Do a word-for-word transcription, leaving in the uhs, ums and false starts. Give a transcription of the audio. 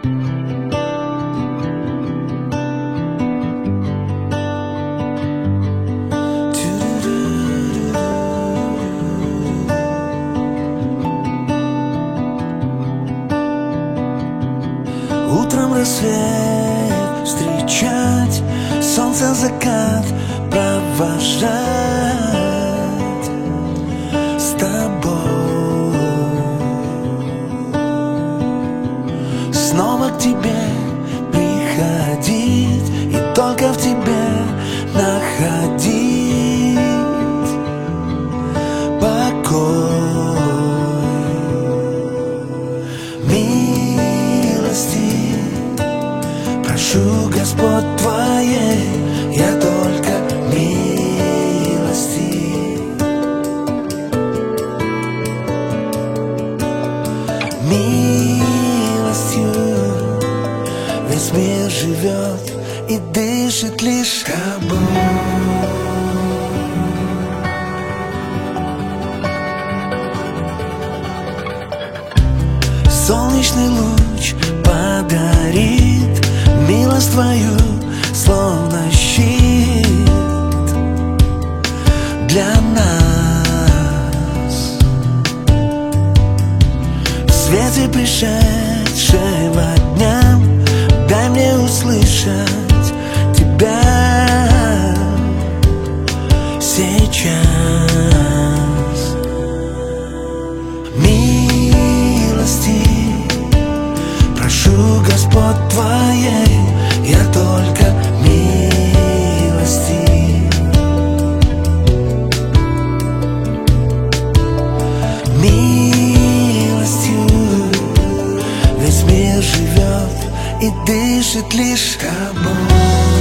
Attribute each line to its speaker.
Speaker 1: Утром рассвет встречать, солнце закат провожать с тобой. Снова к тебе приходить и только в тебе находить покой. Милости прошу, Господь, Твоей, я только милости. Милостью весь мир живет и дышит лишь тобой. Солнечный луч подарит милость Твою, словно щит для нас. В свете пришедшего дня дай мне услышать Тебя сейчас. Милости прошу, Господь, Твоей, я только милости. Милостью весь мир живет и дышит лишь тобой.